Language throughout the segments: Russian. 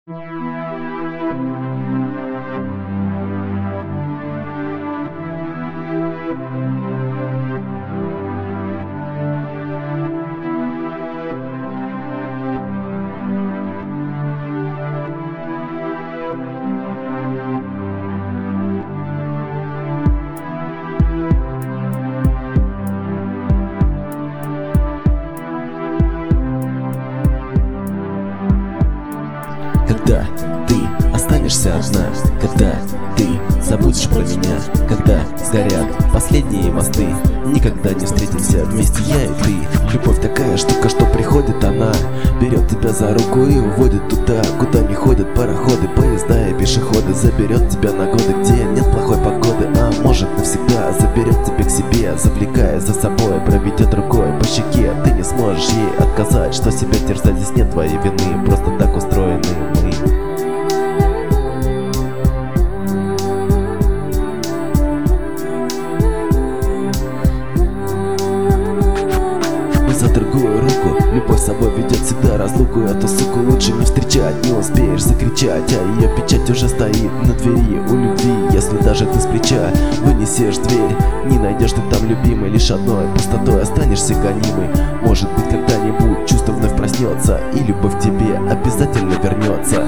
Когда ты останешься одна, когда ты забудешь про меня, когда сгорят последние мосты, никогда не встретимся вместе я и ты. Любовь такая штука, что приходит она, берет тебя за руку и уводит туда, куда не ходят пароходы, поезда и пешеходы. Заберет тебя на годы, где нет плохой погоды, а может навсегда заберет тебя к себе, завлекая за собой, проведет рукой по щеке. Ты не сможешь ей отказать, что себя терзать, здесь нет твоей вины, просто так устроены мы. За другую руку любовь с собой ведет всегда разлуку. Эту суку лучше не встречать, не успеешь закричать, а ее печать уже стоит на двери у любви. Если даже ты с плеча вынесешь дверь, не найдешь ты там любимой, лишь одной пустотой останешься гонимой. Может быть, когда-нибудь чувство вновь проснется, и любовь к тебе обязательно вернется.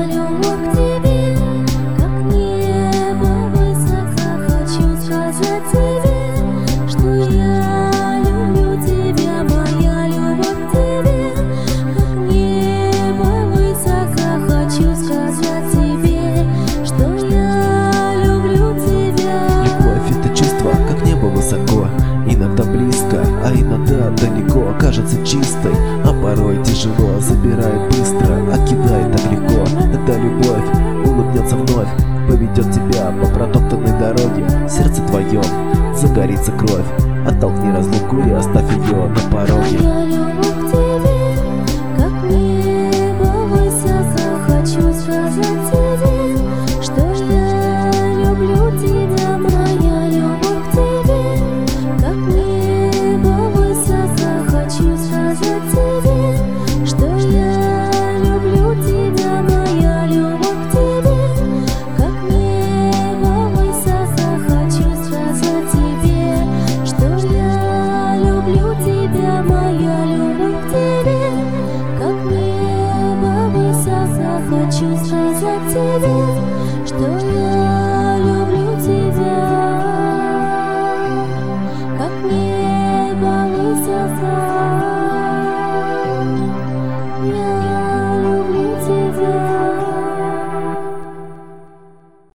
Высоко, иногда близко, а иногда далеко. Кажется чистой, а порой тяжело. Забирает быстро, а кидает так легко. Эта любовь улыбнется вновь, поведет тебя по протоптанной дороге. В сердце твоем загорится кровь, оттолкни разлуку и оставь ее на пороге. Хочу сказать тебе, что я